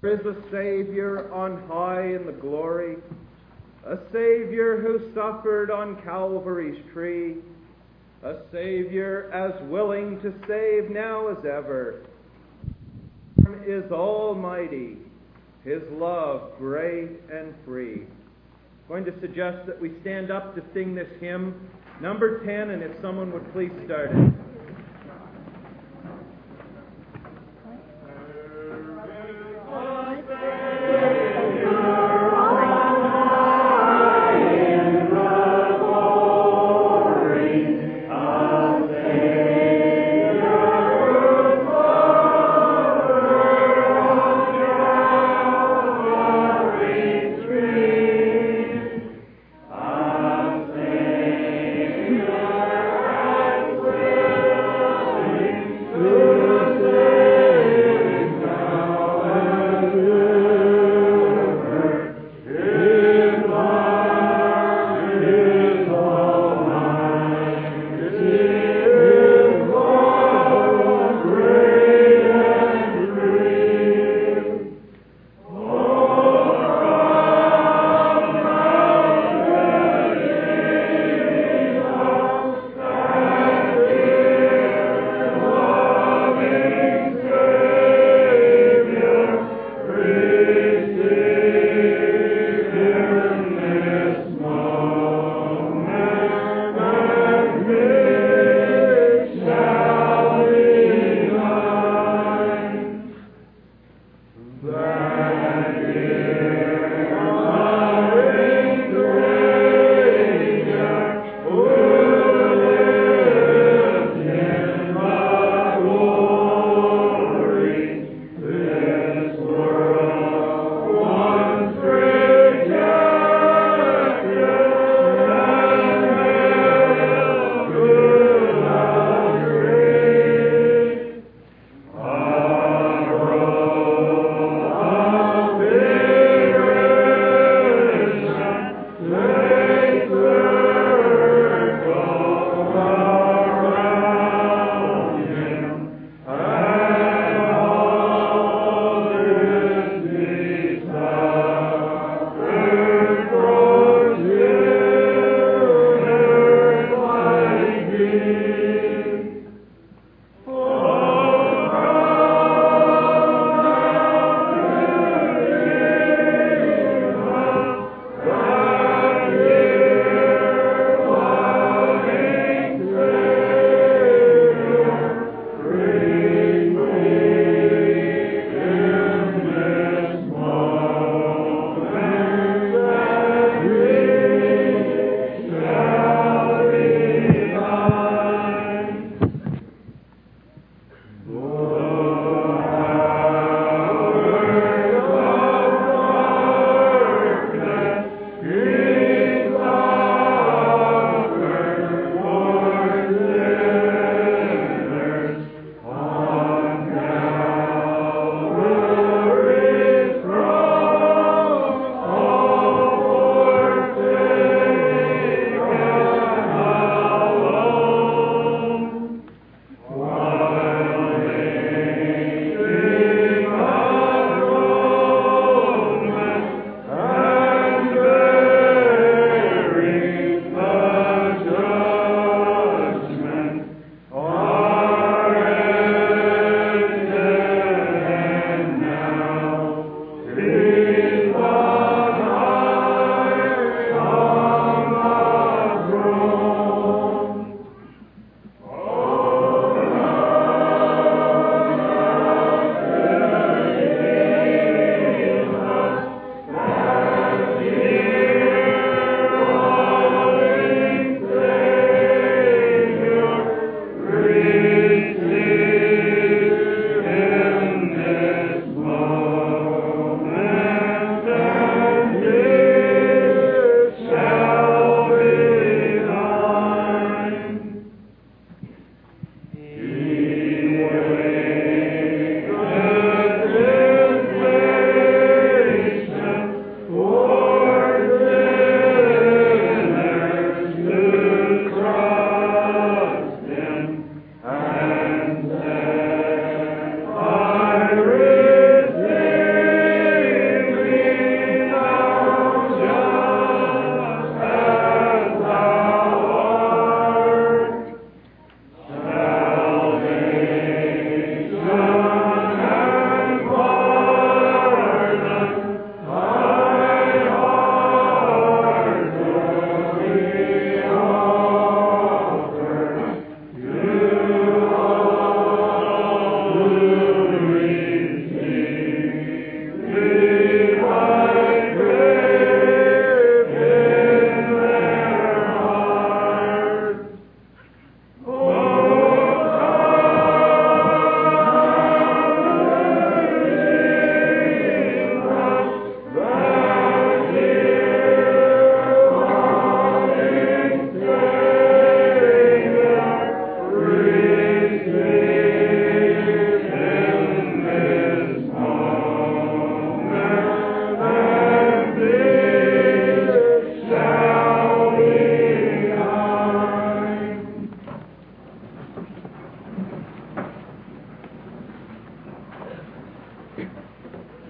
There is a Savior on high in the glory, a Savior who suffered on Calvary's tree, a Savior as willing to save now as ever. Is almighty, His love great and free. I'm going to suggest that we stand up to sing this hymn, number 10, and if someone would please start it.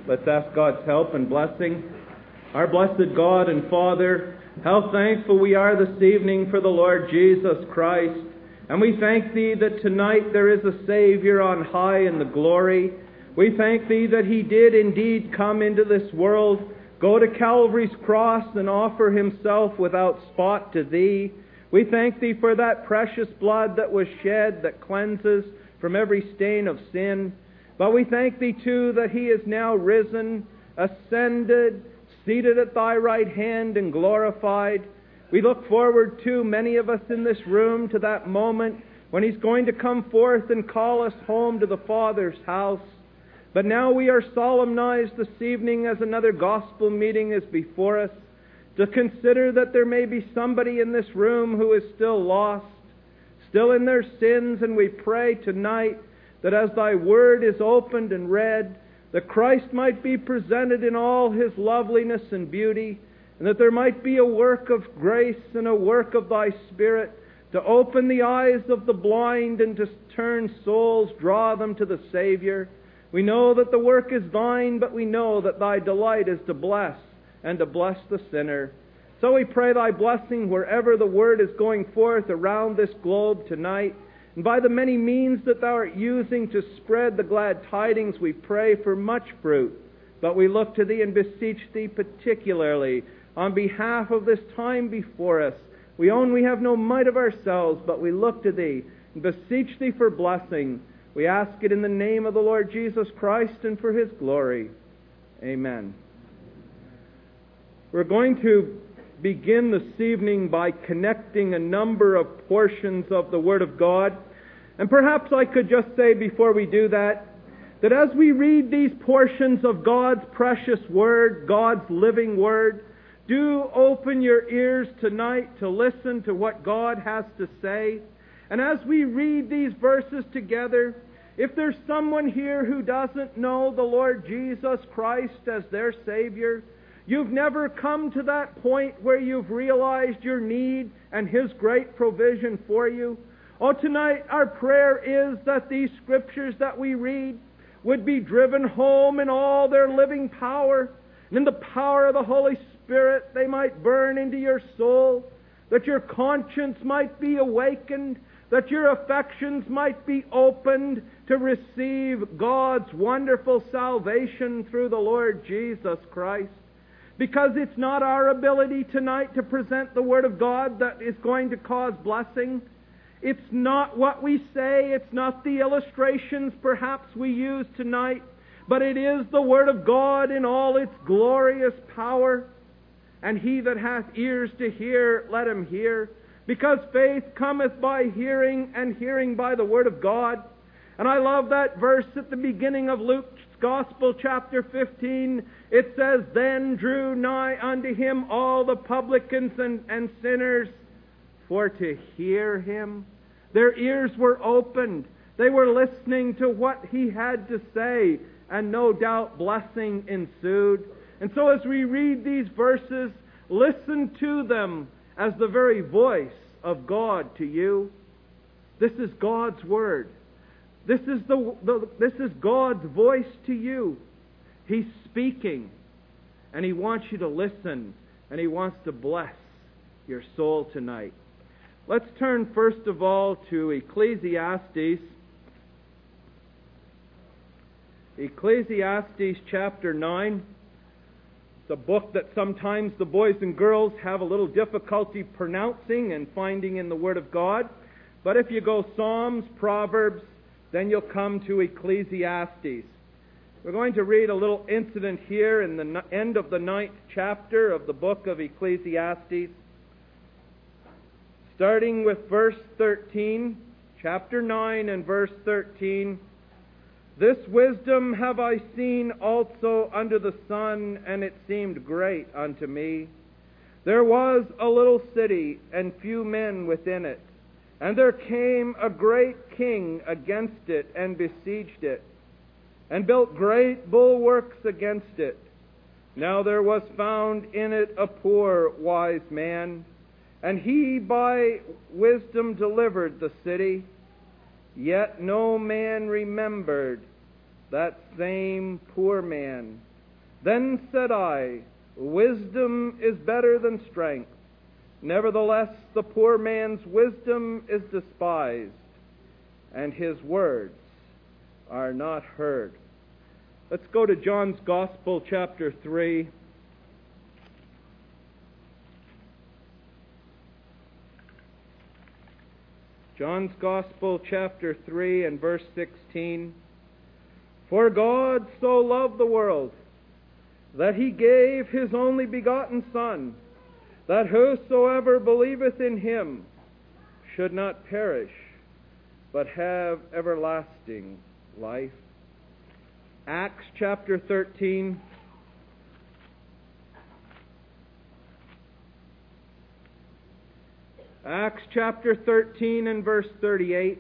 Let's ask God's help and blessing. Our blessed God and Father, how thankful we are this evening for the Lord Jesus Christ. And we thank Thee that tonight there is a Savior on high in the glory. We thank Thee that He did indeed come into this world, go to Calvary's cross and offer Himself without spot to Thee. We thank Thee for that precious blood that was shed that cleanses from every stain of sin. But we thank Thee too that He is now risen, ascended, seated at Thy right hand and glorified. We look forward to, many of us in this room, to that moment when He's going to come forth and call us home to the Father's house. But now we are solemnized this evening as another gospel meeting is before us, to consider that there may be somebody in this room who is still lost, still in their sins, and we pray tonight that as Thy Word is opened and read, that Christ might be presented in all His loveliness and beauty, and that there might be a work of grace and a work of Thy Spirit to open the eyes of the blind and to turn souls, draw them to the Savior. We know that the work is Thine, but we know that Thy delight is to bless and to bless the sinner. So we pray Thy blessing wherever the Word is going forth around this globe tonight. And by the many means that Thou art using to spread the glad tidings, we pray for much fruit. But we look to Thee and beseech Thee particularly on behalf of this time before us. We own we have no might of ourselves, but we look to Thee and beseech Thee for blessing. We ask it in the name of the Lord Jesus Christ and for His glory. Amen. We're going to begin this evening by connecting a number of portions of the Word of God. And perhaps I could just say before we do that as we read these portions of God's precious Word, God's living Word, do open your ears tonight to listen to what God has to say. And as we read these verses together, if there's someone here who doesn't know the Lord Jesus Christ as their Savior, you've never come to that point where you've realized your need and His great provision for you. Oh, tonight our prayer is that these scriptures that we read would be driven home in all their living power, and in the power of the Holy Spirit they might burn into your soul, that your conscience might be awakened, that your affections might be opened to receive God's wonderful salvation through the Lord Jesus Christ. Because it's not our ability tonight to present the Word of God that is going to cause blessing. It's not what we say. It's not the illustrations perhaps we use tonight. But it is the Word of God in all its glorious power. And he that hath ears to hear, let him hear. Because faith cometh by hearing, and hearing by the Word of God. And I love that verse at the beginning of Luke's Gospel, chapter 15. It says, Then drew nigh unto Him all the publicans and sinners, for to hear Him. Their ears were opened. They were listening to what He had to say, and no doubt blessing ensued. And so as we read these verses, listen to them as the very voice of God to you. This is God's Word. This is God's voice to you. He's speaking, and He wants you to listen, and He wants to bless your soul tonight. Let's turn first of all to Ecclesiastes. Ecclesiastes chapter 9. It's a book that sometimes the boys and girls have a little difficulty pronouncing and finding in the Word of God. But if you go Psalms, Proverbs, then you'll come to Ecclesiastes. We're going to read a little incident here in the end of the 9th chapter of the book of Ecclesiastes. Starting with verse 13, chapter 9 and verse 13. This wisdom have I seen also under the sun, and it seemed great unto me. There was a little city, and few men within it. And there came a great king against it, and besieged it, and built great bulwarks against it. Now there was found in it a poor wise man, and he by wisdom delivered the city. Yet no man remembered that same poor man, Then said I, wisdom is better than strength. Nevertheless, the poor man's wisdom is despised, and his words are not heard. Let's go to John's Gospel, chapter 3. John's Gospel, chapter 3, and verse 16. For God so loved the world, that he gave his only begotten Son, that whosoever believeth in him should not perish, but have everlasting life. Acts chapter 13. Acts chapter 13 and verse 38.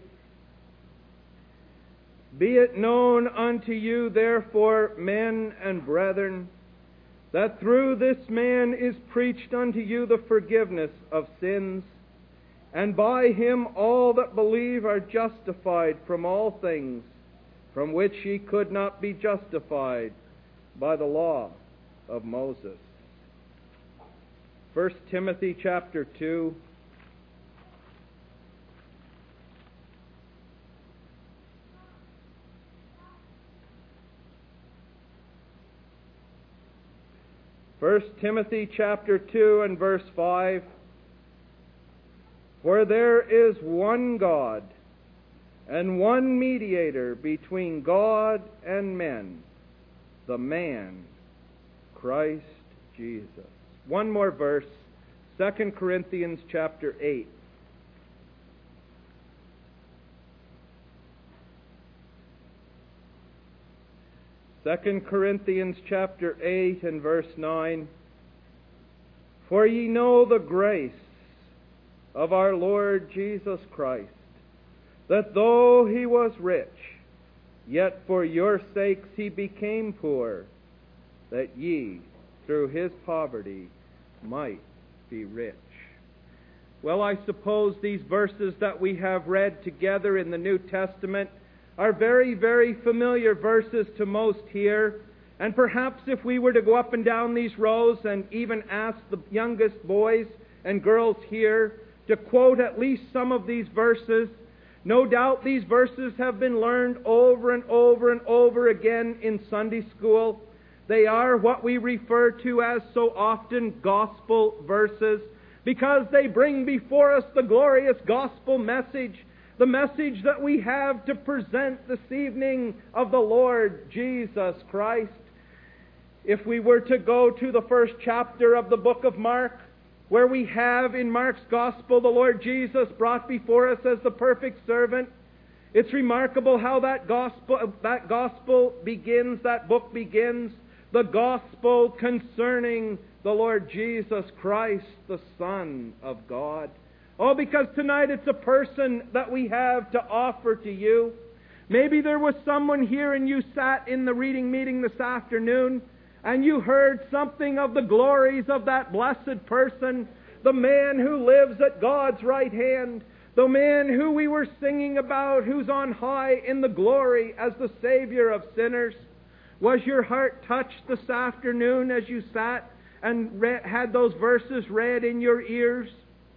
Be it known unto you, therefore, men and brethren, that through this man is preached unto you the forgiveness of sins, and by him all that believe are justified from all things, from which ye could not be justified by the law of Moses. 1 Timothy chapter 2. First Timothy chapter 2 and verse 5. For there is one God, and one mediator between God and men, the man, Christ Jesus. One more verse, 2 Corinthians chapter 8. 2 Corinthians chapter 8 and verse 9. For ye know the grace of our Lord Jesus Christ, that though he was rich, yet for your sakes he became poor, that ye through his poverty might be rich. Well, I suppose these verses that we have read together in the New Testament are very, very familiar verses to most here. And perhaps if we were to go up and down these rows and even ask the youngest boys and girls here to quote at least some of these verses, no doubt these verses have been learned over and over and over again in Sunday school. They are what we refer to as so often gospel verses, because they bring before us the glorious gospel message, the message that we have to present this evening of the Lord Jesus Christ. If we were to go to the first chapter of the book of Mark, where we have in Mark's gospel the Lord Jesus brought before us as the perfect servant, it's remarkable how that gospel begins, that book begins, the gospel concerning the Lord Jesus Christ, the Son of God. Oh, because tonight it's a person that we have to offer to you. Maybe there was someone here and you sat in the reading meeting this afternoon and you heard something of the glories of that blessed person, the man who lives at God's right hand, the man who we were singing about, who's on high in the glory as the Savior of sinners. Was your heart touched this afternoon as you sat and had those verses read in your ears?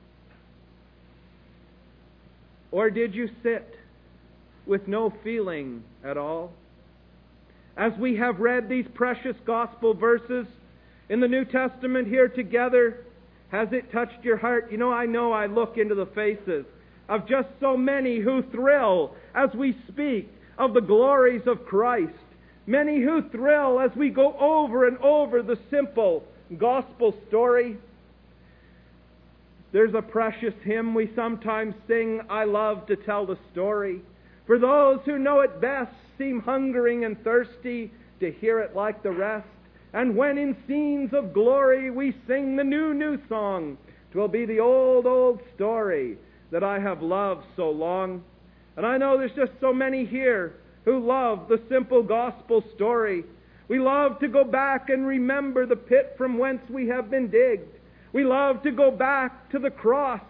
Or did you sit with no feeling at all? As we have read these precious gospel verses in the New Testament here together, has it touched your heart? You know I look into the faces of just so many who thrill as we speak of the glories of Christ. Many who thrill as we go over and over the simple gospel story. There's a precious hymn we sometimes sing, I love to tell the story. For those who know it best seem hungering and thirsty to hear it like the rest. And when in scenes of glory we sing the new song, 'twill be the old story that I have loved so long. And I know there's just so many here who love the simple gospel story. We love to go back and remember the pit from whence we have been digged. We love to go back to the cross.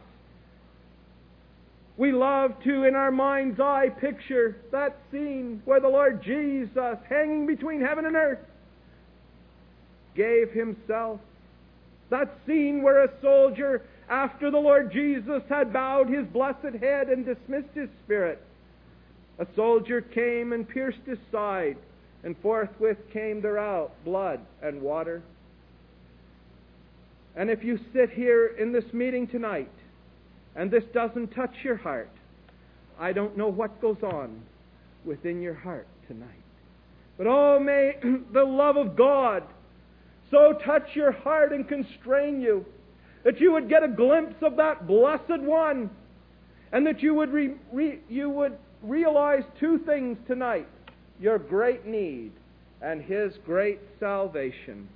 We love to, in our mind's eye, picture that scene where the Lord Jesus, hanging between heaven and earth, gave himself. That scene where a soldier, after the Lord Jesus had bowed his blessed head and dismissed his spirit, a soldier came and pierced his side, and forthwith came there out blood and water. And if you sit here in this meeting tonight, and this doesn't touch your heart, I don't know what goes on within your heart tonight. But oh, may the love of God so touch your heart and constrain you that you would get a glimpse of that blessed one, and that you would realize two things tonight: your great need and His great salvation.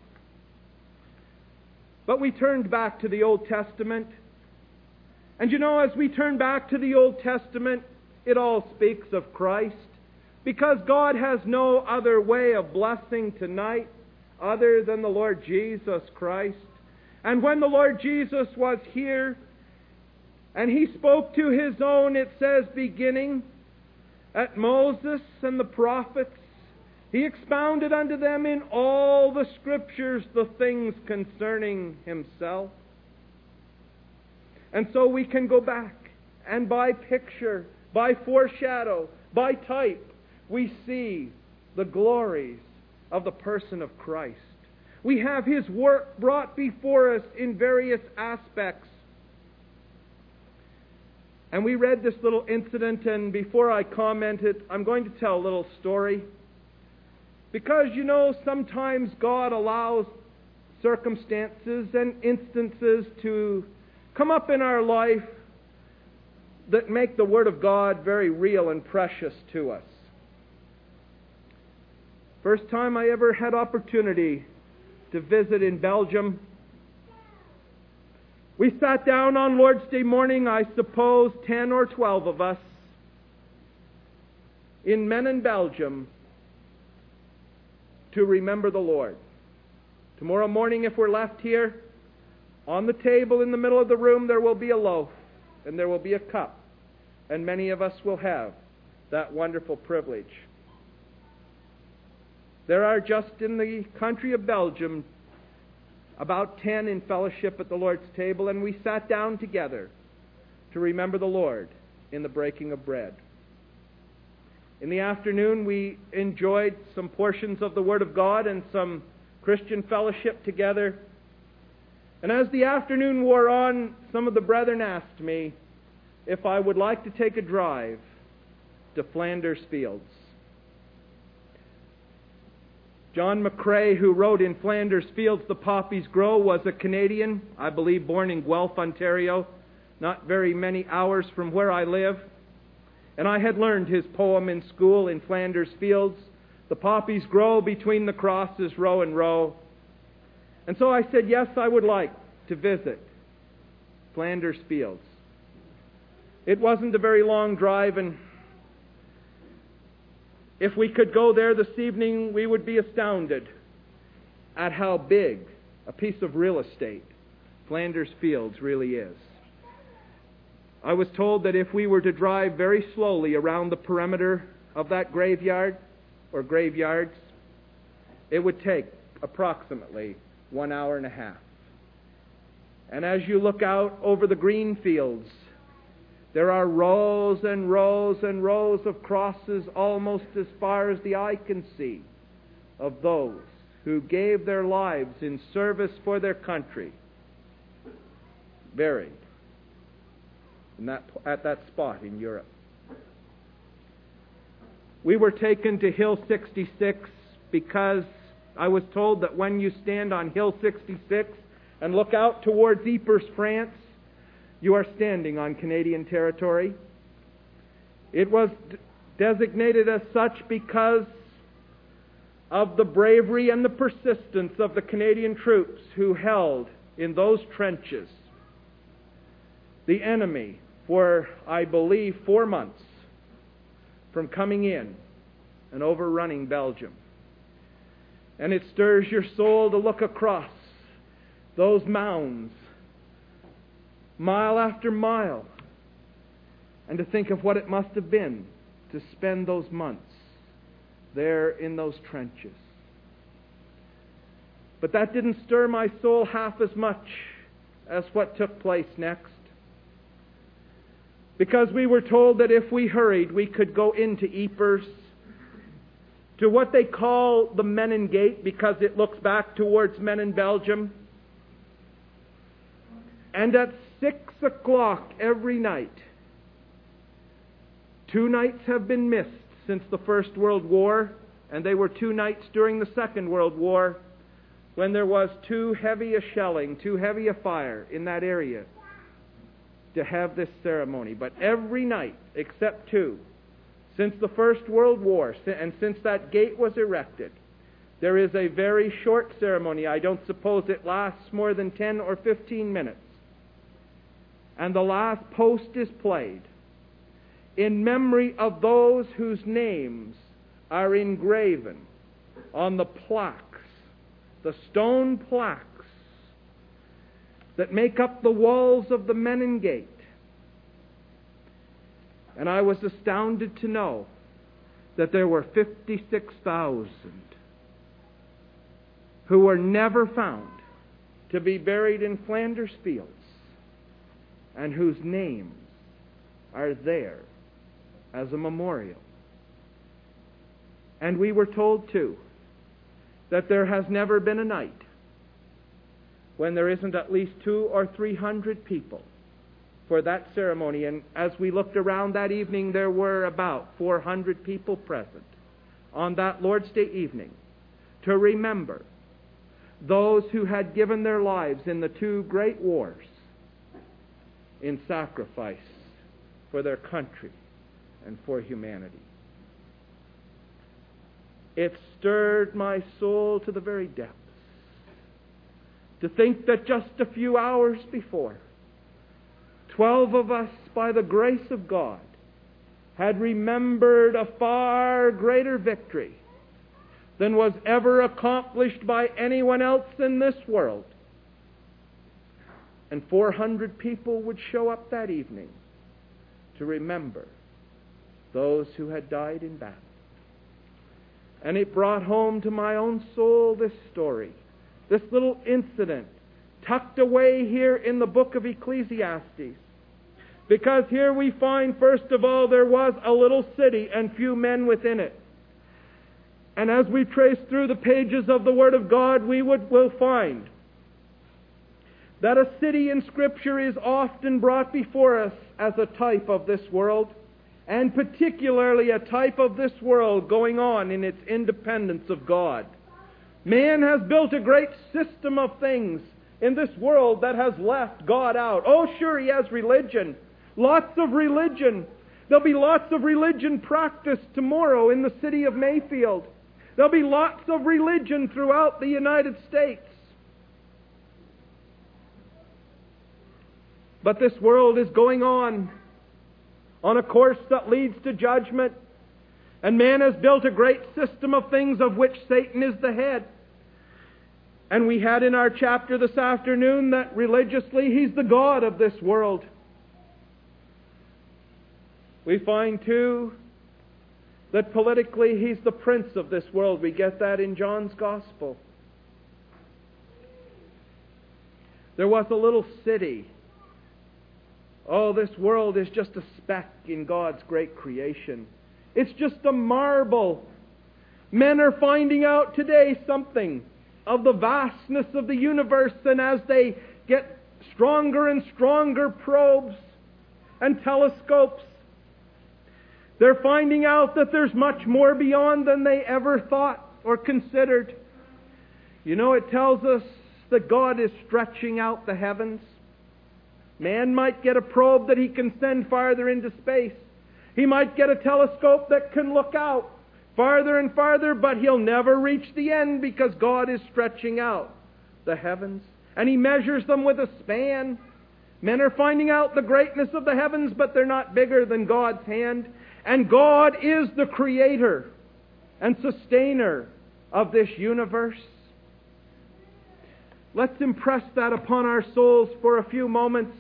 But we turned back to the Old Testament. And you know, as we turn back to the Old Testament, it all speaks of Christ, because God has no other way of blessing tonight other than the Lord Jesus Christ. And when the Lord Jesus was here and He spoke to His own, it says, beginning at Moses and the prophets, He expounded unto them in all the Scriptures the things concerning Himself. And so we can go back, and by picture, by foreshadow, by type, we see the glories of the person of Christ. We have His work brought before us in various aspects. And we read this little incident, and before I comment it, I'm going to tell a little story. Because, you know, sometimes God allows circumstances and instances to come up in our life that make the Word of God very real and precious to us. First time I ever had opportunity to visit in Belgium, we sat down on Lord's Day morning, I suppose 10 or 12 of us, in Menin, Belgium, to remember the Lord. Tomorrow morning, if we're left here, on the table in the middle of the room there will be a loaf and there will be a cup, and many of us will have that wonderful privilege. There are just in the country of Belgium about 10 in fellowship at the Lord's table, and we sat down together to remember the Lord in the breaking of bread. In the afternoon we enjoyed some portions of the Word of God and some Christian fellowship together. And as the afternoon wore on, some of the brethren asked me if I would like to take a drive to Flanders Fields. John McCrae, who wrote In Flanders Fields the Poppies Grow, was a Canadian, I believe born in Guelph, Ontario, not very many hours from where I live. And I had learned his poem in school, In Flanders Fields. The poppies grow between the crosses, row and row. And so I said, yes, I would like to visit Flanders Fields. It wasn't a very long drive, and if we could go there this evening, we would be astounded at how big a piece of real estate Flanders Fields really is. I was told that if we were to drive very slowly around the perimeter of that graveyard, or graveyards, it would take approximately 1 hour and a half. And as you look out over the green fields, there are rows and rows and rows of crosses almost as far as the eye can see of those who gave their lives in service for their country, buried at that spot in Europe. We were taken to Hill 66 because I was told that when you stand on Hill 66 and look out towards Ypres, France, you are standing on Canadian territory. It was designated as such because of the bravery and the persistence of the Canadian troops who held in those trenches the enemy for, I believe, 4 months from coming in and overrunning Belgium. And it stirs your soul to look across those mounds, mile after mile, and to think of what it must have been to spend those months there in those trenches. But that didn't stir my soul half as much as what took place next. Because we were told that if we hurried, we could go into Ypres, to what they call the Menin Gate, because it looks back towards Menin, Belgium. And at 6 o'clock every night, 2 nights have been missed since the First World War, and they were 2 nights during the Second World War, when there was too heavy a shelling, too heavy a fire in that area to have this ceremony. But every night, except 2, since the First World War, and since that gate was erected, there is a very short ceremony. I don't suppose it lasts more than 10 or 15 minutes. And the last post is played in memory of those whose names are engraven on the plaques, the stone plaques that make up the walls of the Menin Gate. And I was astounded to know that there were 56,000 who were never found to be buried in Flanders Fields, and whose names are there as a memorial. And we were told, too, that there has never been a night when there isn't at least 200 or 300 people for that ceremony. And as we looked around that evening, there were about 400 people present on that Lord's Day evening to remember those who had given their lives in the 2 great wars in sacrifice for their country and for humanity. It stirred my soul to the very depths to think that just a few hours before, 12 of us, by the grace of God, had remembered a far greater victory than was ever accomplished by anyone else in this world. And 400 people would show up that evening to remember those who had died in battle. And it brought home to my own soul this story, this little incident tucked away here in the book of Ecclesiastes. Because here we find, first of all, there was a little city and few men within it. And as we trace through the pages of the Word of God, will find that a city in Scripture is often brought before us as a type of this world, and particularly a type of this world going on in its independence of God. Man has built a great system of things in this world that has left God out. Oh, sure, he has religion. Lots of religion. There'll be lots of religion practiced tomorrow in the city of Mayfield. There'll be lots of religion throughout the United States. But this world is going on a course that leads to judgment. And man has built a great system of things of which Satan is the head. And we had in our chapter this afternoon that religiously he's the god of this world. We find too that politically he's the prince of this world. We get that in John's Gospel. There was a little city. Oh, this world is just a speck in God's great creation. It's just a marble. Men are finding out today something of the vastness of the universe, and as they get stronger and stronger probes and telescopes, they're finding out that there's much more beyond than they ever thought or considered. You know, it tells us that God is stretching out the heavens. Man might get a probe that he can send farther into space. He might get a telescope that can look out farther and farther, but he'll never reach the end because God is stretching out the heavens. And he measures them with a span. Men are finding out the greatness of the heavens, but they're not bigger than God's hand. And God is the creator and sustainer of this universe. Let's impress that upon our souls for a few moments.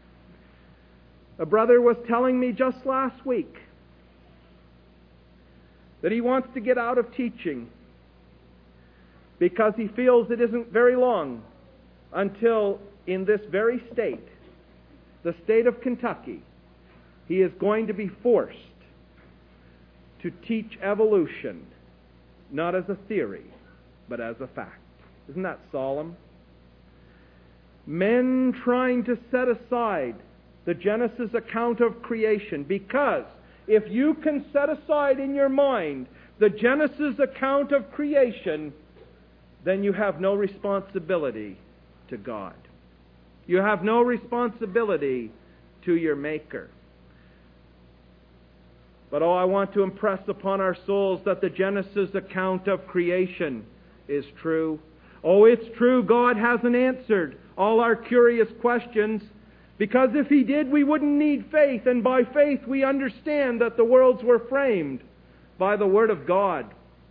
A brother was telling me just last week that he wants to get out of teaching because he feels it isn't very long until in this very state, the state of Kentucky, he is going to be forced to teach evolution, not as a theory, but as a fact. Isn't that solemn? Men trying to set aside the Genesis account of creation, because if you can set aside in your mind the Genesis account of creation, then you have no responsibility to God. You have no responsibility to your Maker. But I want to impress upon our souls that the Genesis account of creation is true. It's true God hasn't answered all our curious questions, because if He did, we wouldn't need faith, and by faith we understand that the worlds were framed by the Word of God.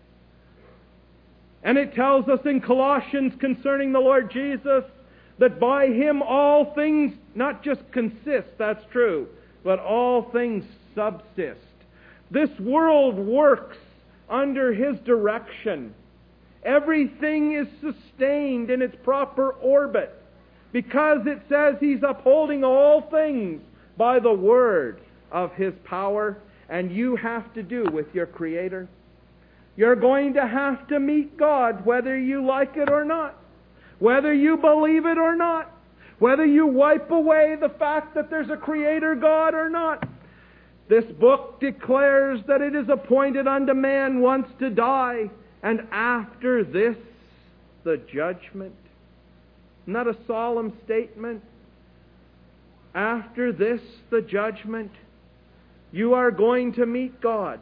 And it tells us in Colossians concerning the Lord Jesus that by Him all things not just consist, that's true, but all things subsist. This world works under His direction. Everything is sustained in its proper orbit, because it says He's upholding all things by the word of His power. And you have to do with your Creator. You're going to have to meet God whether you like it or not, whether you believe it or not, whether you wipe away the fact that there's a Creator God or not. This book declares that it is appointed unto man once to die, and after this, the judgment. Not a solemn statement. After this, the judgment. You are going to meet God.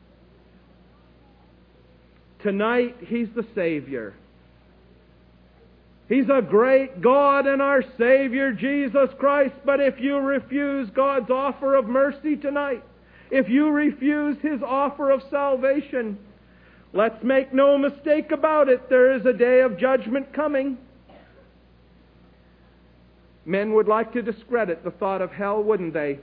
Tonight, He's the Savior. He's a great God and our Savior, Jesus Christ. But if you refuse God's offer of mercy tonight, if you refuse His offer of salvation, let's make no mistake about it, there is a day of judgment coming. Men would like to discredit the thought of hell, wouldn't they?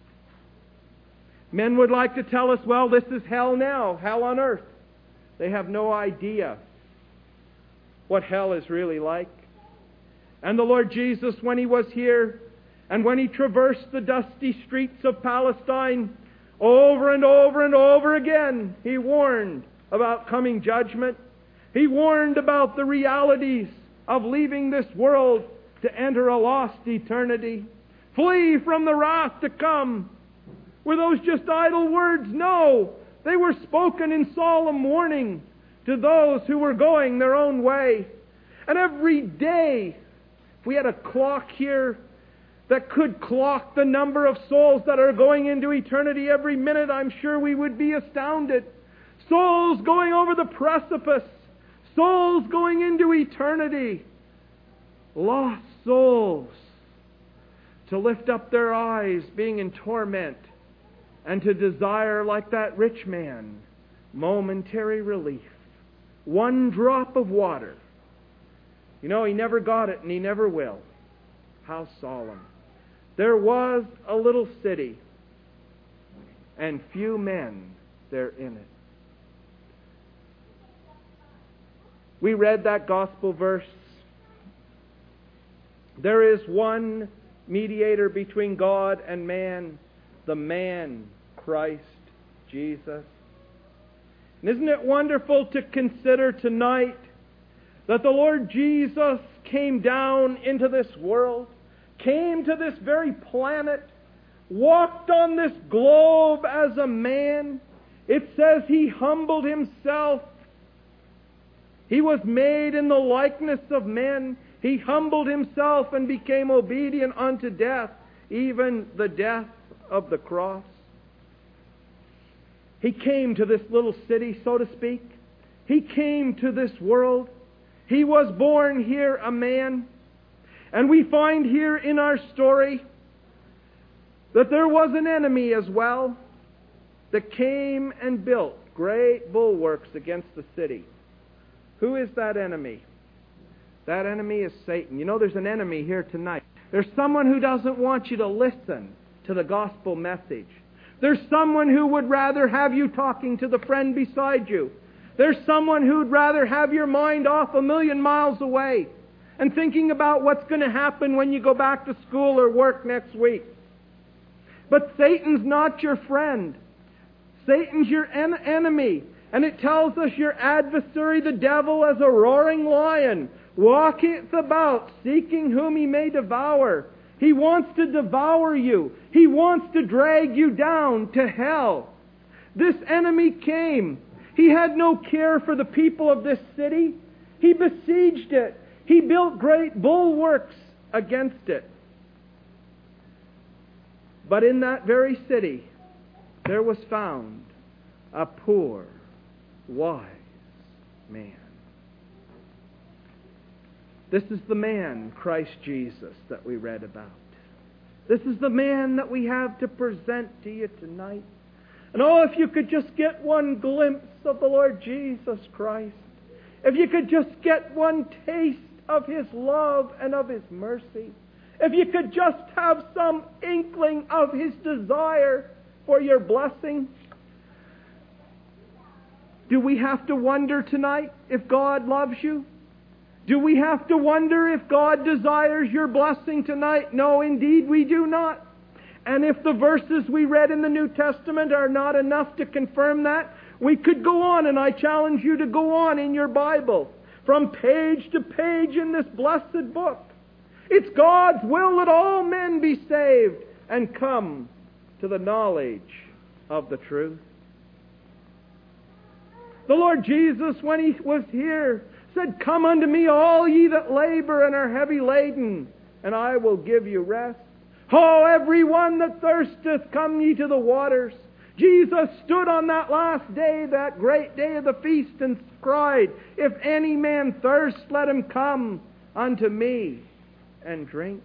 Men would like to tell us, well, this is hell now, hell on earth. They have no idea what hell is really like. And the Lord Jesus, when He was here, and when He traversed the dusty streets of Palestine, over and over and over again, He warned about coming judgment. He warned about the realities of leaving this world to enter a lost eternity. Flee from the wrath to come. Were those just idle words? No. They were spoken in solemn warning to those who were going their own way. And every day, if we had a clock here that could clock the number of souls that are going into eternity every minute, I'm sure we would be astounded. Souls going over the precipice. Souls going into eternity. Lost souls to lift up their eyes being in torment and to desire, like that rich man, momentary relief. One drop of water. You know, he never got it and he never will. How solemn. There was a little city and few men there in it. We read that gospel verse. There is one mediator between God and man, the man, Christ Jesus. And isn't it wonderful to consider tonight that the Lord Jesus came down into this world, came to this very planet, walked on this globe as a man. It says He humbled Himself. He was made in the likeness of men. He humbled Himself and became obedient unto death, even the death of the cross. He came to this little city, so to speak. He came to this world. He was born here a man. And we find here in our story that there was an enemy as well that came and built great bulwarks against the city. Who is that enemy? That enemy is Satan. You know, there's an enemy here tonight. There's someone who doesn't want you to listen to the gospel message. There's someone who would rather have you talking to the friend beside you. There's someone who'd rather have your mind off 1,000,000 miles away and thinking about what's going to happen when you go back to school or work next week. But Satan's not your friend. Satan's your enemy. And it tells us your adversary, the devil, as a roaring lion, walketh about, seeking whom he may devour. He wants to devour you. He wants to drag you down to hell. This enemy came. He had no care for the people of this city. He besieged it. He built great bulwarks against it. But in that very city, there was found a poor, wise man. This is the man, Christ Jesus, that we read about. This is the man that we have to present to you tonight. And oh, if you could just get one glimpse of the Lord Jesus Christ, if you could just get one taste of His love and of His mercy, if you could just have some inkling of His desire for your blessing. Do we have to wonder tonight if God loves you? Do we have to wonder if God desires your blessing tonight? No, indeed we do not. And if the verses we read in the New Testament are not enough to confirm that, we could go on, and I challenge you to go on in your Bible, from page to page in this blessed book. It's God's will that all men be saved and come to the knowledge of the truth. The Lord Jesus, when He was here, said, "Come unto me, all ye that labor and are heavy laden, and I will give you rest. Oh, every one that thirsteth, come ye to the waters." Jesus stood on that last day, that great day of the feast, and cried, "If any man thirst, let him come unto me and drink."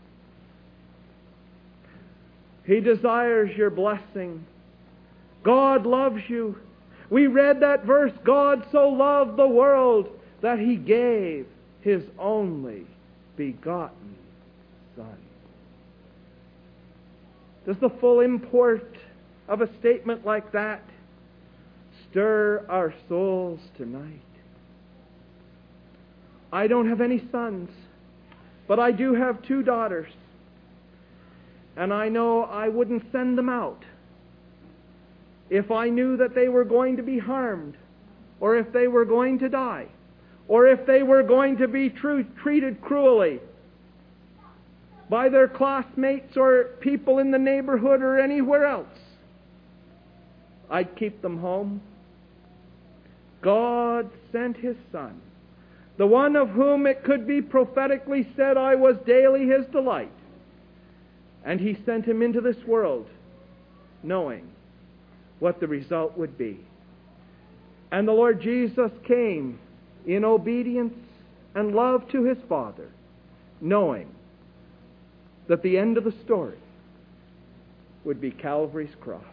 He desires your blessing. God loves you. We read that verse, God so loved the world that He gave His only begotten Son. Does the full import of a statement like that stir our souls tonight? I don't have any sons, but I do have 2 daughters. And I know I wouldn't send them out if I knew that they were going to be harmed, or if they were going to die, or if they were going to be treated cruelly by their classmates or people in the neighborhood or anywhere else. I'd keep them home. God sent His Son, the one of whom it could be prophetically said, "I was daily His delight." And He sent Him into this world, knowing what the result would be. And the Lord Jesus came in obedience and love to His Father, knowing that the end of the story would be Calvary's cross.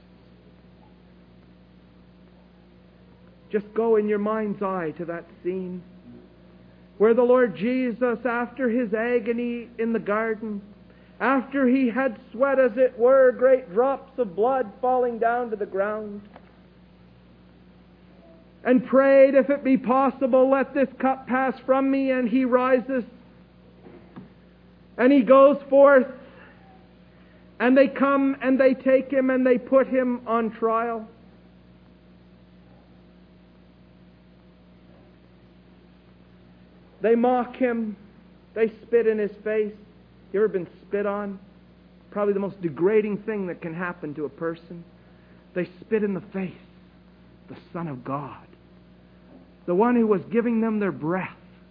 Just go in your mind's eye to that scene where the Lord Jesus, after His agony in the garden, after He had sweat, as it were, great drops of blood falling down to the ground, and prayed, "If it be possible, let this cup pass from me," and He rises, and He goes forth, and they come and they take Him and they put Him on trial. They mock Him. They spit in His face. You ever been spit on? Probably the most degrading thing that can happen to a person. They spit in the face the Son of God, the one who was giving them their breath.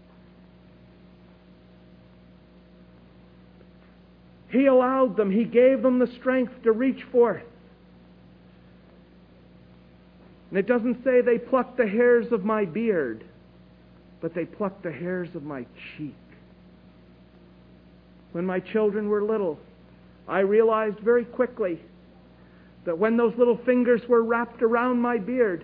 He allowed them. He gave them the strength to reach forth. And it doesn't say they plucked the hairs of my beard, but they plucked the hairs of my cheek. When my children were little, I realized very quickly that when those little fingers were wrapped around my beard,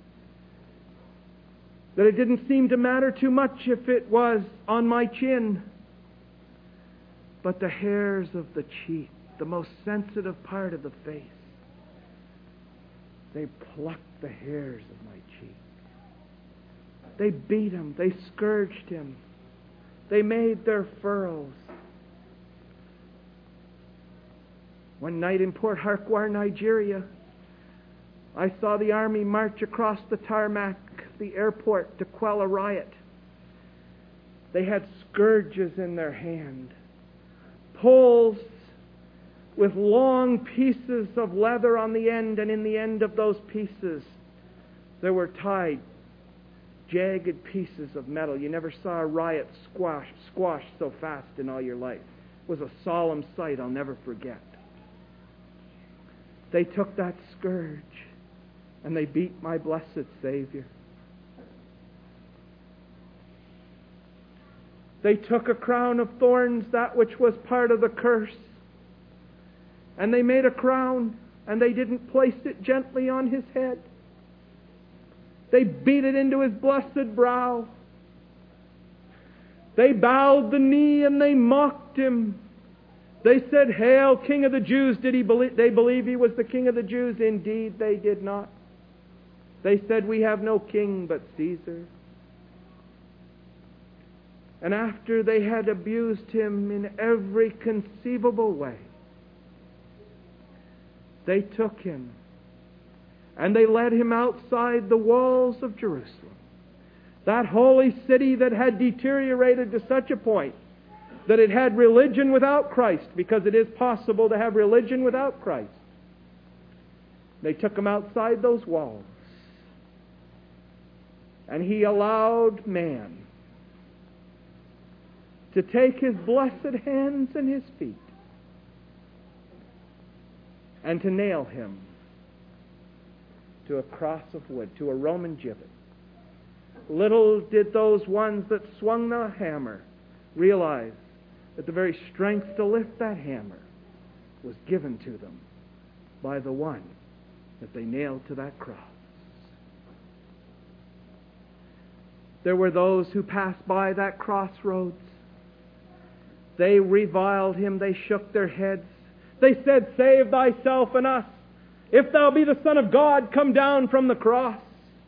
that it didn't seem to matter too much if it was on my chin. But the hairs of the cheek, the most sensitive part of the face, they plucked the hairs of my cheek. They beat him. They scourged him. They made their furrows. One night in Port Harcourt, Nigeria, I saw the army march across the tarmac of the airport to quell a riot. They had scourges in their hand, poles with long pieces of leather on the end, and in the end of those pieces there were tied jagged pieces of metal. You never saw a riot squashed so fast in all your life. It was a solemn sight I'll never forget. They took that scourge and they beat my blessed Savior. They took a crown of thorns, that which was part of the curse, and they made a crown, and they didn't place it gently on his head. They beat it into his blessed brow. They bowed the knee and they mocked him. They said, "Hail, King of the Jews." Did they believe he was the King of the Jews? Indeed, they did not. They said, "We have no king but Caesar." And after they had abused him in every conceivable way, they took him and they led him outside the walls of Jerusalem, that holy city that had deteriorated to such a point that it had religion without Christ, because it is possible to have religion without Christ. They took him outside those walls, and he allowed man to take his blessed hands and his feet and to nail him to a cross of wood, to a Roman gibbet. Little did those ones that swung the hammer realize that the very strength to lift that hammer was given to them by the one that they nailed to that cross. There were those who passed by that crossroads. They reviled him. They shook their heads. They said, "Save thyself and us. If thou be the Son of God, come down from the cross."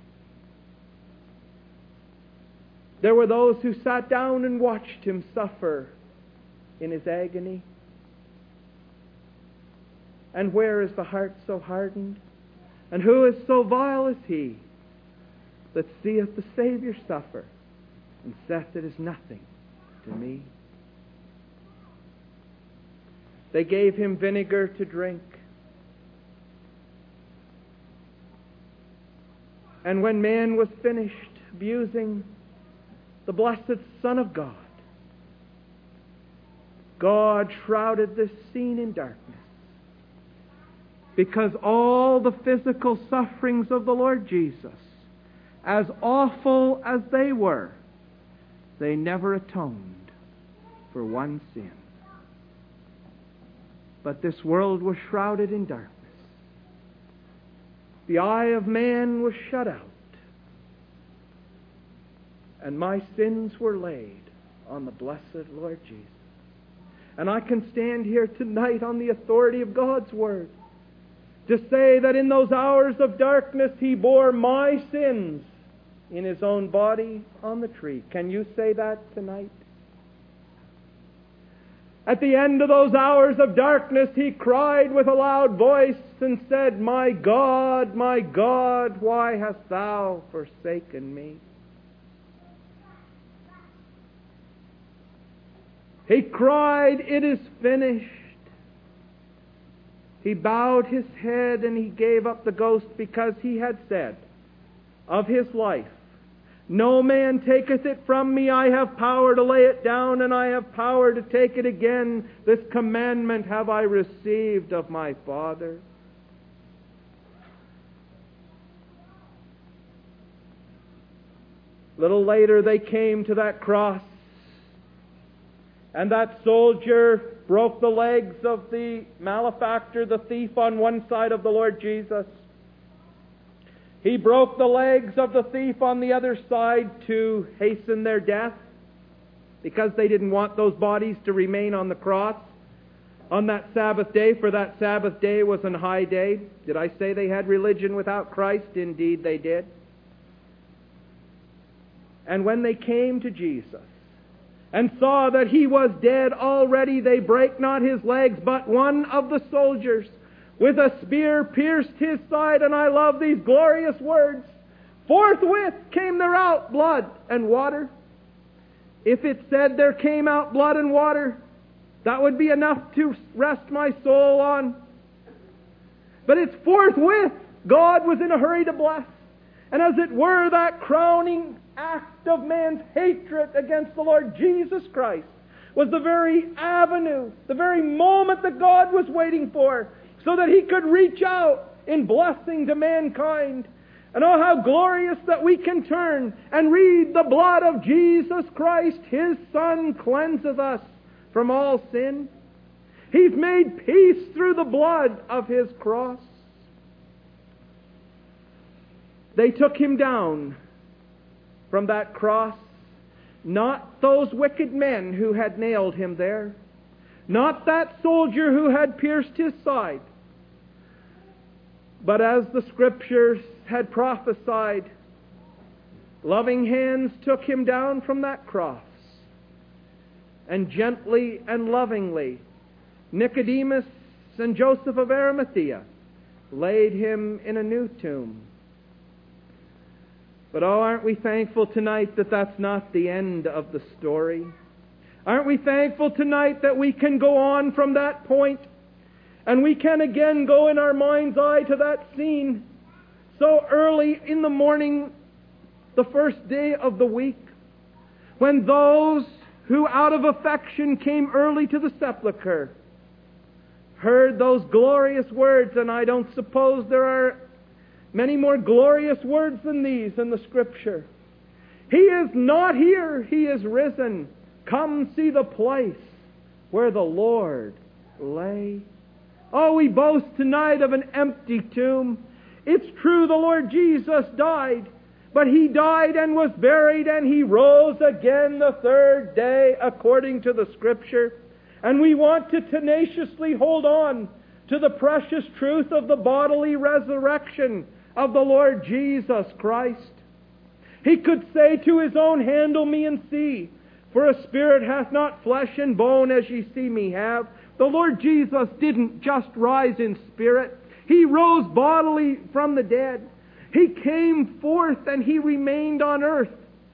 There were those who sat down and watched him suffer in his agony. And where is the heart so hardened? And who is so vile as he that seeth the Savior suffer and saith, "It is nothing to me"? They gave him vinegar to drink. And when man was finished abusing the blessed Son of God, God shrouded this scene in darkness, because all the physical sufferings of the Lord Jesus, as awful as they were, they never atoned for one sin. But this world was shrouded in darkness. The eye of man was shut out, and my sins were laid on the blessed Lord Jesus. And I can stand here tonight on the authority of God's Word to say that in those hours of darkness He bore my sins in His own body on the tree. Can you say that tonight? At the end of those hours of darkness, He cried with a loud voice and said, my God, why hast Thou forsaken me?" He cried, "It is finished." He bowed His head and He gave up the ghost, because He had said of His life, "No man taketh it from me. I have power to lay it down, and I have power to take it again. This commandment have I received of my Father." Little later they came to that cross, and that soldier broke the legs of the malefactor, the thief, on one side of the Lord Jesus. He broke the legs of the thief on the other side to hasten their death, because they didn't want those bodies to remain on the cross on that Sabbath day, for that Sabbath day was an high day. Did I say they had religion without Christ? Indeed they did. And when they came to Jesus and saw that he was dead already, they brake not his legs, but one of the soldiers with a spear pierced his side. And I love these glorious words. Forthwith came there out blood and water. If it said there came out blood and water, that would be enough to rest my soul on. But it's forthwith. God was in a hurry to bless. And as it were, that crowning act of man's hatred against the Lord Jesus Christ was the very avenue, the very moment that God was waiting for, so that he could reach out in blessing to mankind. And oh, how glorious that we can turn and read the blood of Jesus Christ, his Son, cleanseth us from all sin. He's made peace through the blood of his cross. They took him down from that cross, not those wicked men who had nailed him there, not that soldier who had pierced his side, but as the Scriptures had prophesied, loving hands took him down from that cross, and gently and lovingly Nicodemus and Joseph of Arimathea laid him in a new tomb. But oh, aren't we thankful tonight that that's not the end of the story? Aren't we thankful tonight that we can go on from that point, and we can again go in our mind's eye to that scene so early in the morning, the first day of the week, when those who out of affection came early to the sepulchre heard those glorious words. And I don't suppose there are many more glorious words than these in the Scripture. He is not here, he is risen. Come see the place where the Lord lay. Oh, we boast tonight of an empty tomb. It's true the Lord Jesus died, but he died and was buried, and he rose again the third day according to the Scripture. And we want to tenaciously hold on to the precious truth of the bodily resurrection of the Lord Jesus Christ. He could say to his own, handle me and see, for a spirit hath not flesh and bone as ye see me have. The Lord Jesus didn't just rise in spirit. He rose bodily from the dead. He came forth and he remained on earth.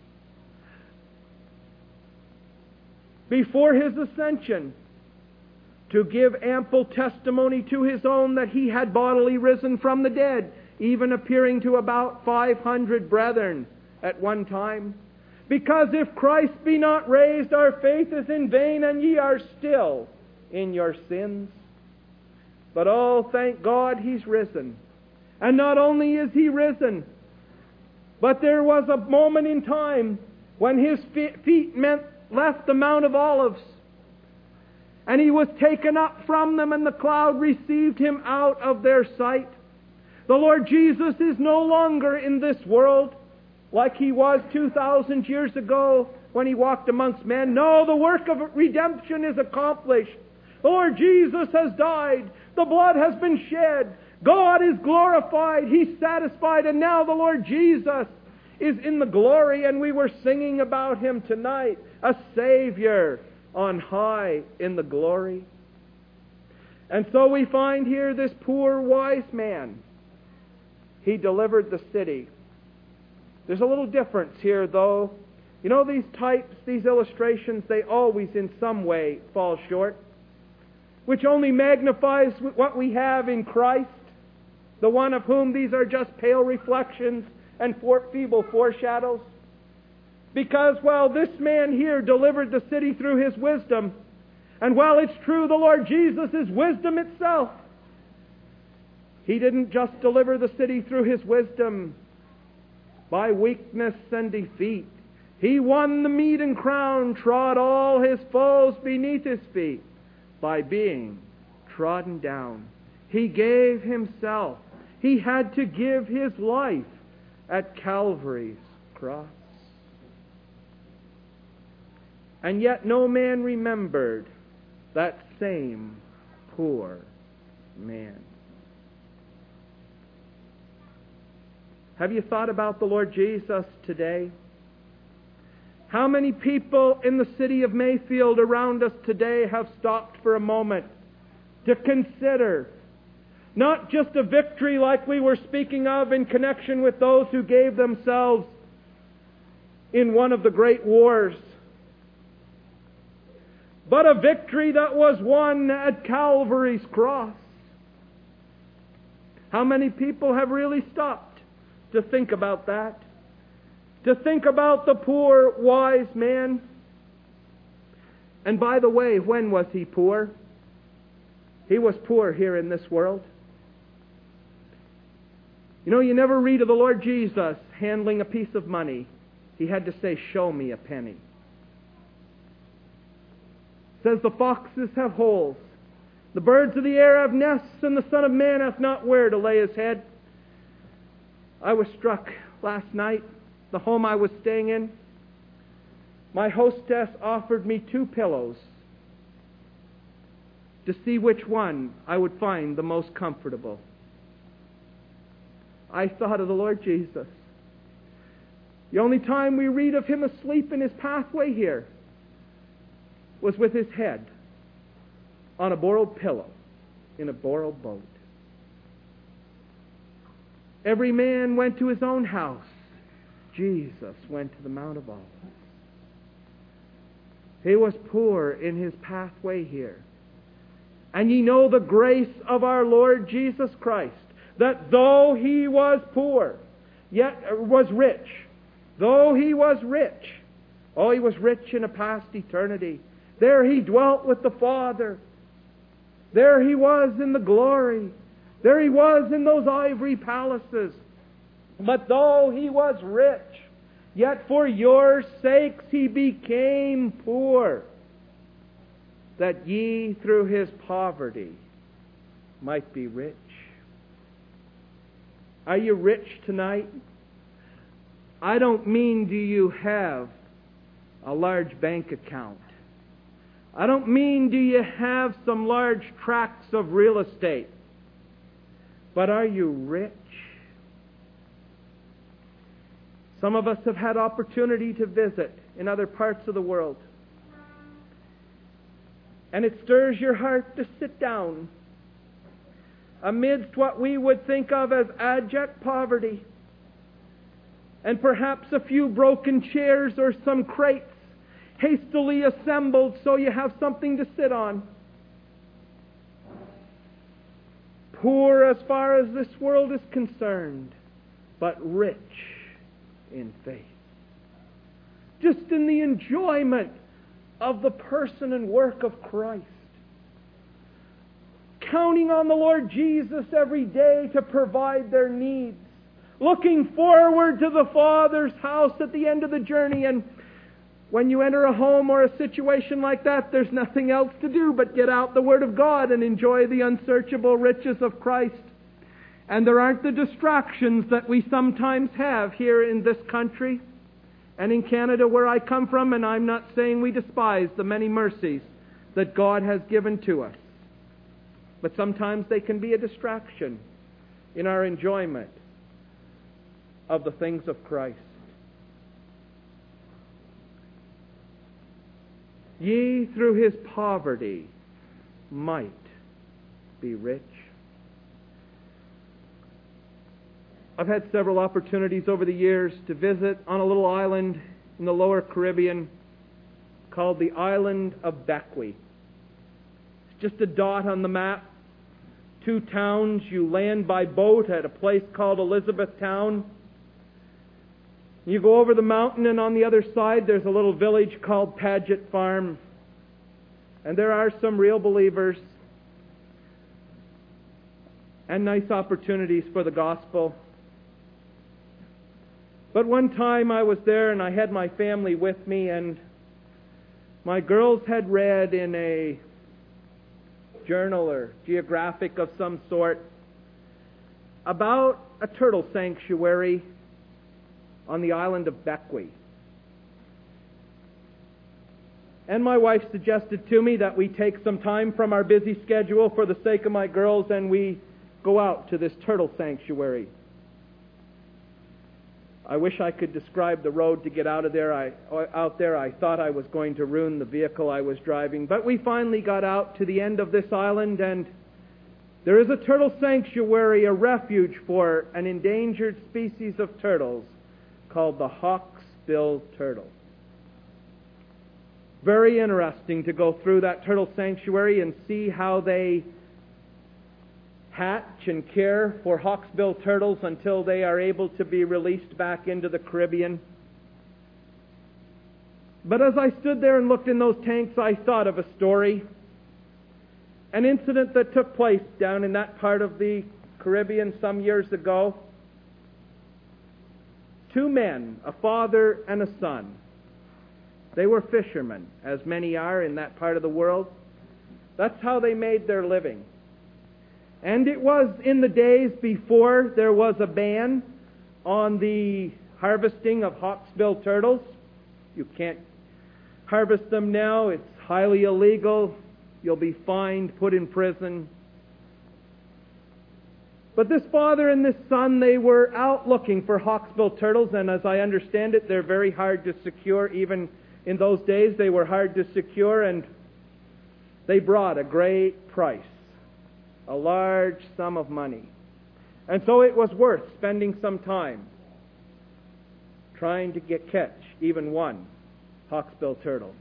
Before his ascension, to give ample testimony to his own that he had bodily risen from the dead, even appearing to about 500 brethren at one time. Because if Christ be not raised, our faith is in vain, and ye are still in your sins. But oh, thank God he's risen. And not only is he risen, but there was a moment in time when his feet left the Mount of Olives, and he was taken up from them, and the cloud received him out of their sight. The Lord Jesus is no longer in this world like he was 2,000 years ago when he walked amongst men. No, the work of redemption is accomplished. The Lord Jesus has died. The blood has been shed. God is glorified. He's satisfied. And now the Lord Jesus is in the glory, and we were singing about him tonight, a Savior on high in the glory. And so we find here this poor wise man. He delivered the city. There's a little difference here, though. You know, these types, these illustrations, they always in some way fall short, which only magnifies what we have in Christ, the one of whom these are just pale reflections and feeble foreshadows. Because while this man here delivered the city through his wisdom, and while it's true the Lord Jesus is wisdom itself, he didn't just deliver the city through his wisdom by weakness and defeat. He won the meed and crown, trod all his foes beneath his feet by being trodden down. He gave himself. He had to give his life at Calvary's cross. And yet no man remembered that same poor man. Have you thought about the Lord Jesus today? How many people in the city of Mayfield around us today have stopped for a moment to consider not just a victory like we were speaking of in connection with those who gave themselves in one of the great wars, but a victory that was won at Calvary's cross? How many people have really stopped to think about that? To think about the poor, wise man? And by the way, when was he poor? He was poor here in this world. You know, you never read of the Lord Jesus handling a piece of money. He had to say, "Show me a penny." It says the foxes have holes, the birds of the air have nests, and the Son of Man hath not where to lay his head. I was struck last night, the home I was staying in. My hostess offered me 2 pillows to see which one I would find the most comfortable. I thought of the Lord Jesus. The only time we read of him asleep in his pathway here was with his head on a borrowed pillow in a borrowed boat. Every man went to his own house. Jesus went to the Mount of Olives. He was poor in his pathway here. And ye know the grace of our Lord Jesus Christ, that though he was poor, yet was rich. Though he was rich, he was rich in a past eternity. There he dwelt with the Father. There he was in the glory. There he was in those ivory palaces. But though he was rich, yet for your sakes he became poor, that ye through his poverty might be rich. Are you rich tonight? I don't mean do you have a large bank account. I don't mean do you have some large tracts of real estate. But are you rich? Some of us have had opportunity to visit in other parts of the world. And it stirs your heart to sit down amidst what we would think of as abject poverty, and perhaps a few broken chairs or some crates hastily assembled so you have something to sit on. Poor as far as this world is concerned, but rich in faith. Just in the enjoyment of the person and work of Christ. Counting on the Lord Jesus every day to provide their needs. Looking forward to the Father's house at the end of the journey. And when you enter a home or a situation like that, there's nothing else to do but get out the Word of God and enjoy the unsearchable riches of Christ. And there aren't the distractions that we sometimes have here in this country and in Canada where I come from, and I'm not saying we despise the many mercies that God has given to us. But sometimes they can be a distraction in our enjoyment of the things of Christ. Ye through his poverty might be rich. I've had several opportunities over the years to visit on a little island in the lower Caribbean called the island of Bequia. It's just a dot on the map. 2 towns. You land by boat at a place called Elizabethtown. You go over the mountain, and on the other side there's a little village called Paget Farm. And there are some real believers and nice opportunities for the gospel. But one time I was there and I had my family with me, and my girls had read in a journal or geographic of some sort about a turtle sanctuary on the island of Bequia. And my wife suggested to me that we take some time from our busy schedule for the sake of my girls, and we go out to this turtle sanctuary. I wish I could describe the road to get out there. I thought I was going to ruin the vehicle I was driving. But we finally got out to the end of this island, and there is a turtle sanctuary, a refuge for an endangered species of turtles called the hawksbill turtle. Very interesting to go through that turtle sanctuary and see how they hatch and care for hawksbill turtles until they are able to be released back into the Caribbean. But as I stood there and looked in those tanks, I thought of a story, an incident that took place down in that part of the Caribbean some years ago. Two men, a father and a son. They were fishermen, as many are in that part of the world. That's how they made their living. And it was in the days before there was a ban on the harvesting of hawksbill turtles. You can't harvest them now. It's highly illegal. You'll be fined, put in prison. But this father and this son, they were out looking for hawksbill turtles, and as I understand it, they're very hard to secure. Even in those days, they were hard to secure, and they brought a great price. A large sum of money. And so it was worth spending some time trying to catch even one hawksbill turtle.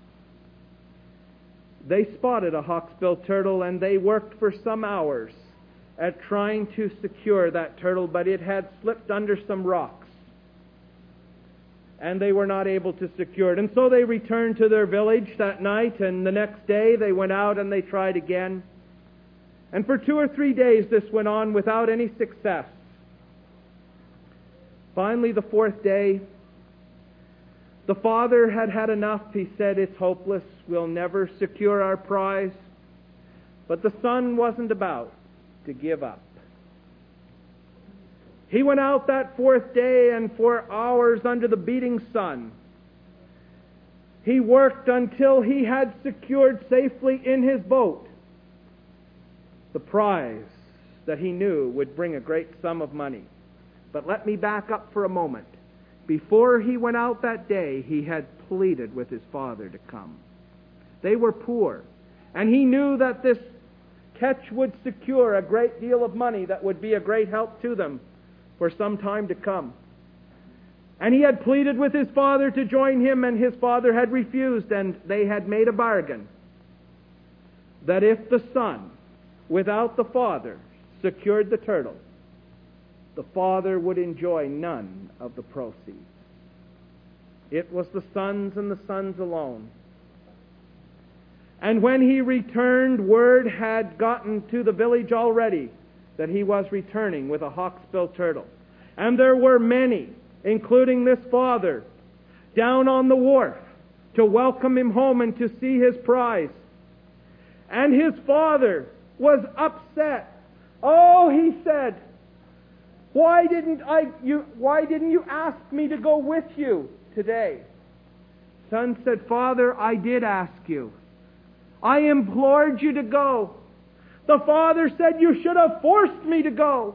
They spotted a hawksbill turtle, and they worked for some hours at trying to secure that turtle, but it had slipped under some rocks, and they were not able to secure it. And so they returned to their village that night, and the next day they went out and they tried again. And for 2 or 3 days this went on without any success. Finally, the 4th day, the father had had enough. He said, "It's hopeless. We'll never secure our prize." But the son wasn't about to give up. He went out that 4th day, and for hours under the beating sun, he worked until he had secured safely in his boat the prize that he knew would bring a great sum of money. But let me back up for a moment. Before he went out that day, he had pleaded with his father to come. They were poor, and he knew that this catch would secure a great deal of money that would be a great help to them for some time to come. And he had pleaded with his father to join him, and his father had refused, and they had made a bargain that if the son, without the father, secured the turtle, the father would enjoy none of the proceeds. It was the sons and the sons alone. And when he returned, word had gotten to the village already that he was returning with a hawksbill turtle. And there were many, including this father, down on the wharf to welcome him home and to see his prize. And his father was upset. "Oh," he said, why didn't you ask me to go with you today?" Son said, "Father, I did ask you. I implored you to go. The father said you should have forced me to go."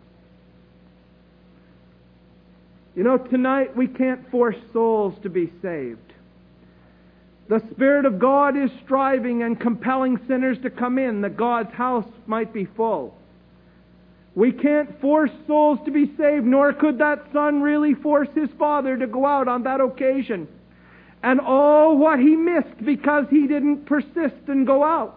You know, tonight we can't force souls to be saved. The Spirit of God is striving and compelling sinners to come in, that God's house might be full. We can't force souls to be saved, nor could that son really force his father to go out on that occasion. And oh, what he missed because he didn't persist and go out.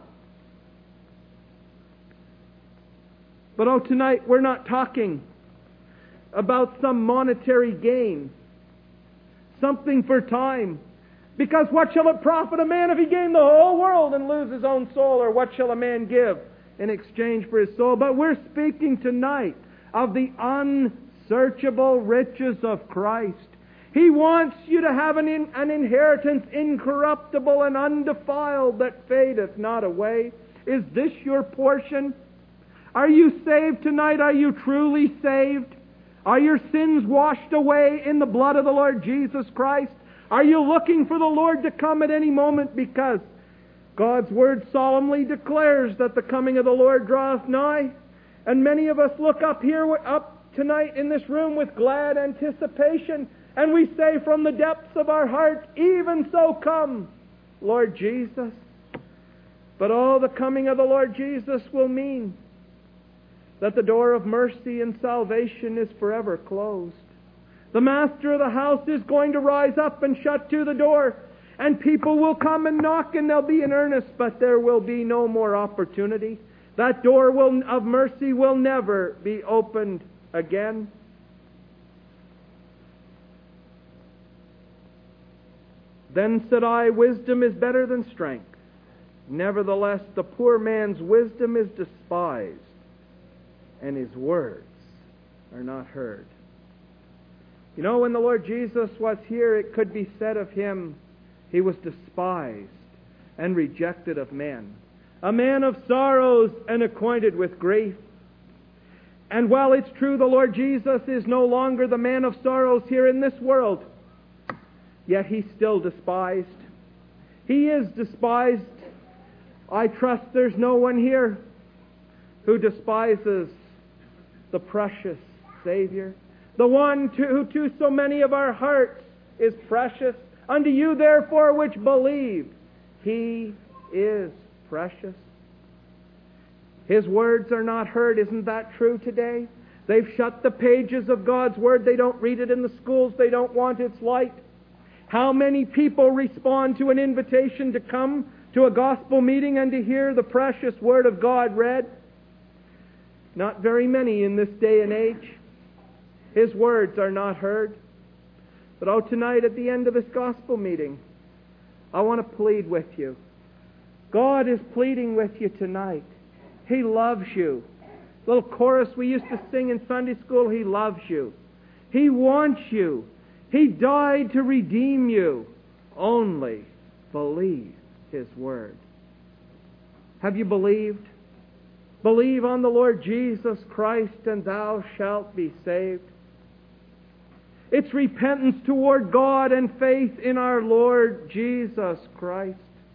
But oh, tonight we're not talking about some monetary gain, something for time. Because what shall it profit a man if he gain the whole world and lose his own soul? Or what shall a man give in exchange for his soul? But we're speaking tonight of the unsearchable riches of Christ. He wants you to have an inheritance incorruptible and undefiled that fadeth not away. Is this your portion? Are you saved tonight? Are you truly saved? Are your sins washed away in the blood of the Lord Jesus Christ? Are you looking for the Lord to come at any moment? Because God's Word solemnly declares that the coming of the Lord draweth nigh. And many of us look up tonight in this room with glad anticipation, and we say from the depths of our hearts, even so come, Lord Jesus. But the coming of the Lord Jesus will mean that the door of mercy and salvation is forever closed. The master of the house is going to rise up and shut to the door, and people will come and knock, and they'll be in earnest, but there will be no more opportunity. That door of mercy will never be opened again. Then said I, wisdom is better than strength. Nevertheless, the poor man's wisdom is despised, and his words are not heard. You know, when the Lord Jesus was here, it could be said of him, he was despised and rejected of men. A man of sorrows and acquainted with grief. And while it's true the Lord Jesus is no longer the man of sorrows here in this world, yet he's still despised. He is despised. I trust there's no one here who despises the precious Savior, the one who to so many of our hearts is precious. Unto you, therefore, which believe, he is precious. His words are not heard. Isn't that true today? They've shut the pages of God's Word. They don't read it in the schools. They don't want its light. How many people respond to an invitation to come to a gospel meeting and to hear the precious Word of God read? Not very many in this day and age. His words are not heard. But tonight at the end of this gospel meeting, I want to plead with you. God is pleading with you tonight. He loves you. Little chorus we used to sing in Sunday school, He loves you. He wants you. He died to redeem you. Only believe His Word. Have you believed? Believe on the Lord Jesus Christ and thou shalt be saved. It's repentance toward God and faith in our Lord Jesus Christ.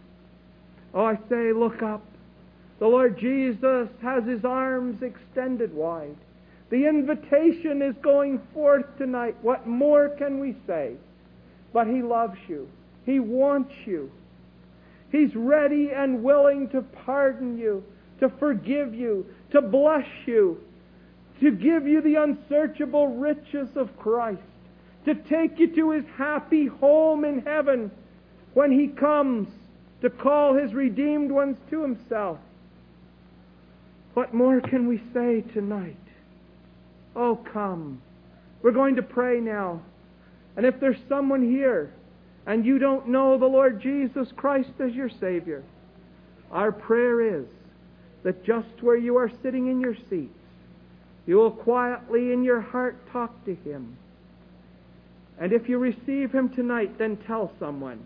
I say, look up. The Lord Jesus has His arms extended wide. The invitation is going forth tonight. What more can we say? But He loves you. He wants you. He's ready and willing to pardon you, to forgive you, to bless you, to give you the unsearchable riches of Christ, to take you to His happy home in heaven when He comes to call His redeemed ones to Himself. What more can we say tonight? Oh, come. We're going to pray now. And if there's someone here and you don't know the Lord Jesus Christ as your Savior, our prayer is that just where you are sitting in your seats, you will quietly in your heart talk to Him. And if you receive Him tonight, then tell someone.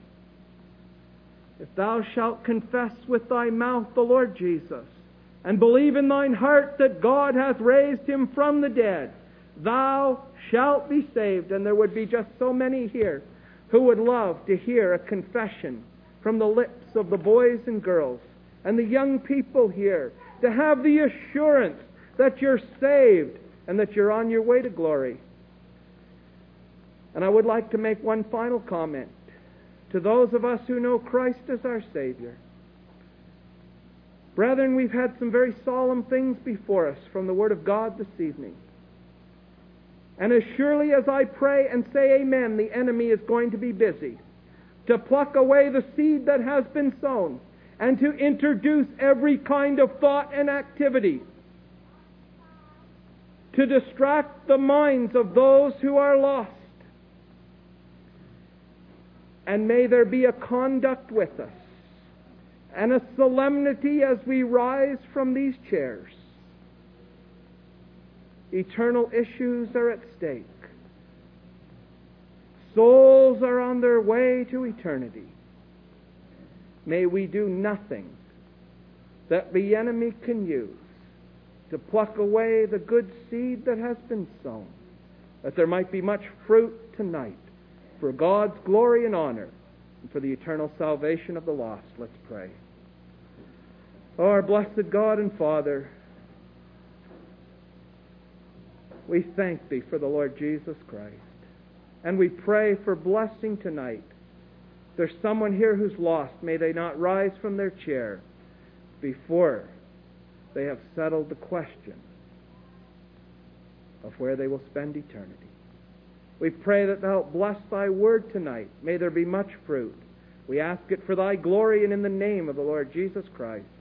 If thou shalt confess with thy mouth the Lord Jesus, and believe in thine heart that God hath raised Him from the dead, thou shalt be saved. And there would be just so many here who would love to hear a confession from the lips of the boys and girls and the young people here, to have the assurance that you're saved and that you're on your way to glory. And I would like to make one final comment to those of us who know Christ as our Savior. Brethren, we've had some very solemn things before us from the Word of God this evening. And as surely as I pray and say amen, the enemy is going to be busy to pluck away the seed that has been sown and to introduce every kind of thought and activity to distract the minds of those who are lost. And may there be a conduct with us and a solemnity as we rise from these chairs. Eternal issues are at stake. Souls are on their way to eternity. May we do nothing that the enemy can use to pluck away the good seed that has been sown, that there might be much fruit tonight for God's glory and honor and for the eternal salvation of the lost. Let's pray. Oh, our blessed God and Father, We thank Thee for the Lord Jesus Christ. And we pray for blessing tonight. There's someone here who's lost. May they not rise from their chair before they have settled the question of where they will spend eternity. We pray that Thou bless Thy word tonight. May there be much fruit. We ask it for Thy glory and in the name of the Lord Jesus Christ.